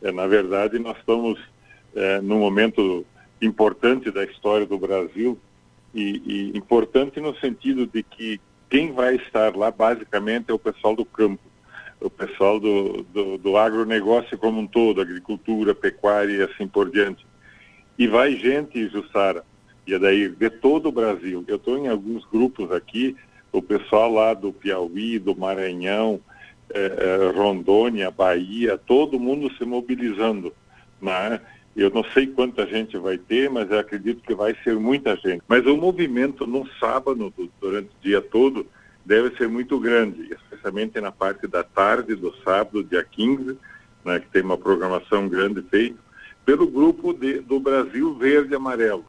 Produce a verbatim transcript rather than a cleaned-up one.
É, na verdade, nós estamos é, num momento importante da história do Brasil e, e importante no sentido de que quem vai estar lá basicamente é o pessoal do campo, o pessoal do, do, do agronegócio como um todo, agricultura, pecuária e assim por diante. E vai gente, Jussara, e daí de todo o Brasil. Eu estou em alguns grupos aqui, o pessoal lá do Piauí, do Maranhão, eh, Rondônia, Bahia, todo mundo se mobilizando, né? Eu não sei quanta gente vai ter, mas eu acredito que vai ser muita gente. Mas o movimento no sábado, durante o dia todo, deve ser muito grande, especialmente na parte da tarde do sábado, dia quinze, né, que tem uma programação grande feita pelo grupo de, do Brasil Verde e Amarelo.